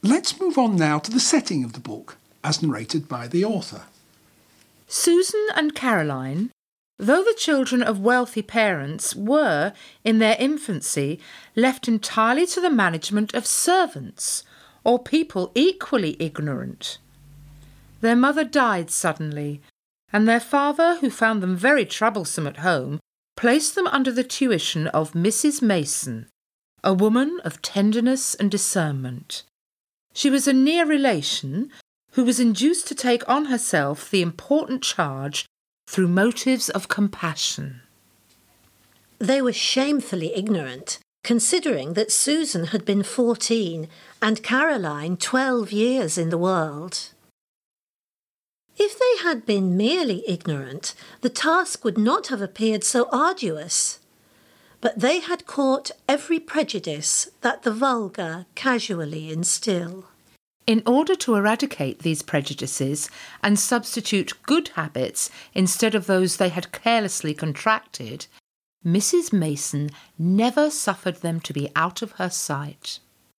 Let's move on now to the setting of the book, as narrated by the author. Susan and Caroline, though the children of wealthy parents, were, in their infancy, left entirely to the management of servants, or people equally ignorant. Their mother died suddenly, and their father, who found them very troublesome at home, placed them under the tuition of Mrs. Mason, a woman of tenderness and discernment. She was a near relation who was induced to take on herself the important charge through motives of compassion. They were shamefully ignorant, considering that Susan had been 14 and Caroline 12 years in the world. If they had been merely ignorant, the task would not have appeared so arduous. But they had caught every prejudice that the vulgar casually instil. In order to eradicate these prejudices and substitute good habits instead of those they had carelessly contracted, Mrs. Mason never suffered them to be out of her sight.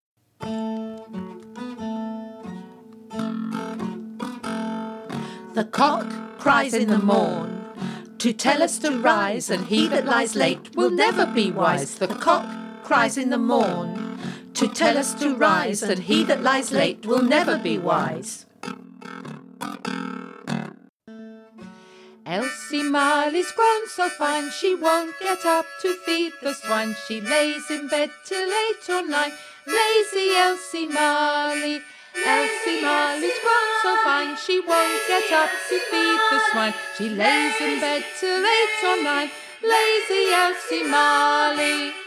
The cock cries in the morn to tell us to rise, and he that lies late will never be wise. The cock cries in the morn to tell us to rise, and he that lies late will never be wise. Elsie Marley's grown so fine, she won't get up to feed the swine. She lays in bed till 8 or 9, lazy Elsie Marley. Elsie Marley's grown so fine, she won't get up to feed the swine. She lays in bed till 8 or 9, lazy Elsie Marley.